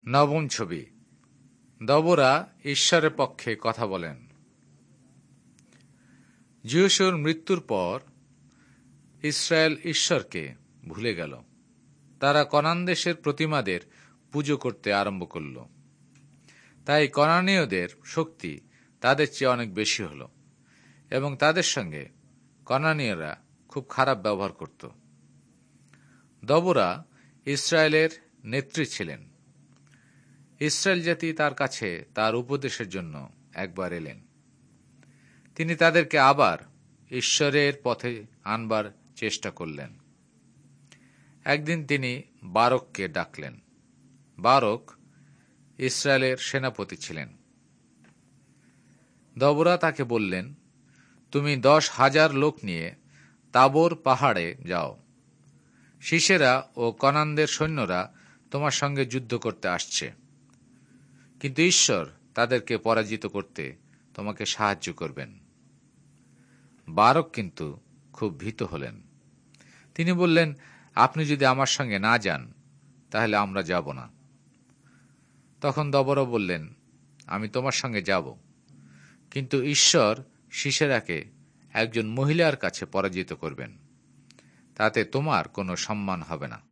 নবম ছবি। দবোরা ঈশ্বরের পক্ষে কথা বলেন। যিশোর মৃত্যুর পর ইসরায়েল ঈশ্বরকে ভুলে গেল। তারা কনান দেশের প্রতিমাদের পুজো করতে আরম্ভ করল। তাই কনানীয়দের শক্তি তাদের চেয়ে অনেক বেশি হল এবং তাদের সঙ্গে কনানীয়রা খুব খারাপ ব্যবহার করত। দবোরা ইসরায়েলের নেত্রী ছিলেন। ইসরায়েল জাতি তার কাছে তার উপদেশের জন্য একবার এলেন। তিনি তাদেরকে আবার ঈশ্বরের পথে আনবার চেষ্টা করলেন। একদিন তিনি বারককে ডাকলেন। বারক ইসরায়েলের সেনাপতি ছিলেন। দবোরা তাকে বললেন, তুমি 10,000 লোক নিয়ে তাবর পাহাড়ে যাও। সিসেরা ও কনানদের সৈন্যরা তোমার সঙ্গে যুদ্ধ করতে আসছে, কিন্তু ঈশ্বর তাদেরকে পরাজিত করতে তোমাকে সাহায্য করবেন। বারক কিন্তু খুব ভীত হলেন। তিনি বললেন, আপনি যদি আমার সঙ্গে না যান তাহলে আমরা যাব না। তখন দবোরা বললেন, আমি তোমার সঙ্গে যাব, কিন্তু ঈশ্বর সিসেরাকে একজন মহিলার কাছে পরাজিত করবেন, তাতে তোমার কোনো সম্মান হবে না।